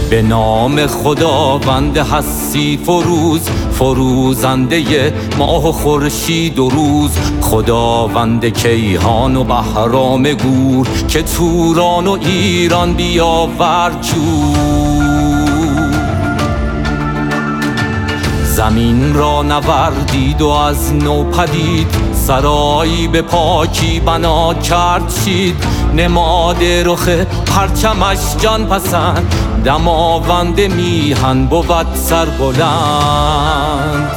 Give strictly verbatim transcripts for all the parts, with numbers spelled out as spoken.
به نام خداوند هستی فروز، فروزنده ماه و خورشید و روز، خداوند کیهان و بهرام گور، که توران و ایران بیاورد جور. زمین را نوردید و از نو پدید، سرایی به پاکی بنا کرد شید، نماد رخ پرچمش جان پسند، دماوند میهن بود سربلند.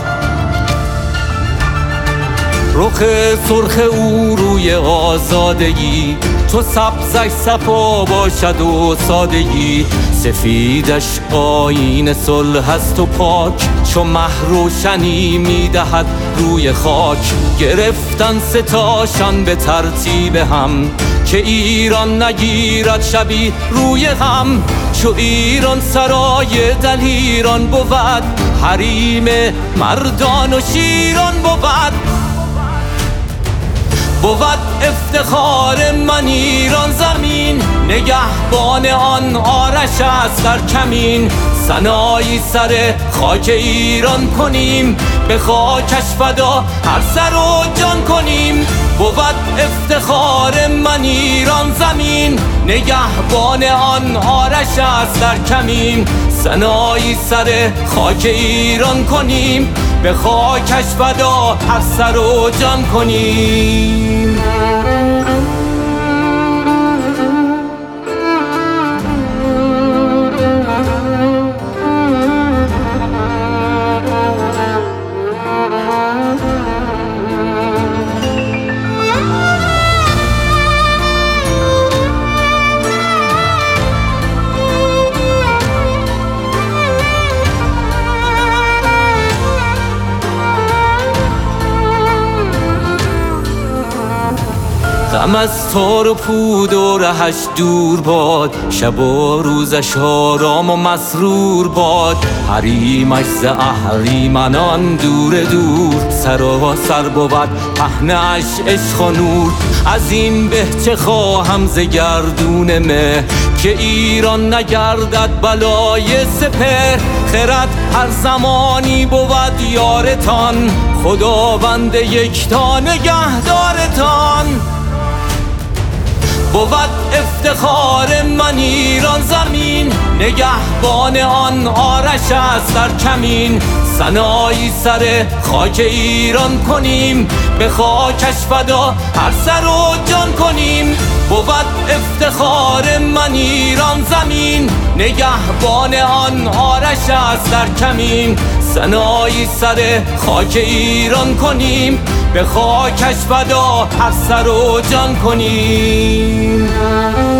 رخ سرخ او روی آزادگی، چو سبزش صفا باشد و سادگی، سفیدش آیین صلح است و پاک، چو مه روشنی میدهد روی خاک. گرفتن ستاشان به ترتیب هم، که ایران نگیرد شبی روی هم. چو ایران سرای دلیران بود، حریم مردان و شیران بود. بود افتخار من ایران زمین، نگهبان آن آرش است در کمین. سنایی سر خاک ایران کنیم، به خاکش فدا هر سر و جان کنیم. بود افتخار من ایران زمین، نگهبان آن آرش است در کمین. سنایی سر خاک ایران کنیم، به خاکش فدا هر سر و جان کنیم. غم از تار و پود و رهش دور باد، شب و روزش آرام و مسرور باد. حریمش ز اهریمنان دور دور، سراسر بود پهنه‌اش عشق و نور. از این به چه خواهم ز گردون مه، که ایران نگردد بلای سپهر. خرد هر زمانی بود یارتان، خداوند یکتا نگهدارتان. بود افتخار من ایران زمین، نگهبان آن آرش است در کمین. سنایی سر خاک ایران کنیم، به خاکش فدا هر سر و جان کنیم. بود افتخار من ایران زمین، نگهبان آن آرش است در کمین. سنایی سر خاک ایران کنیم، به خاکش فدا هر سر و جان کنیم.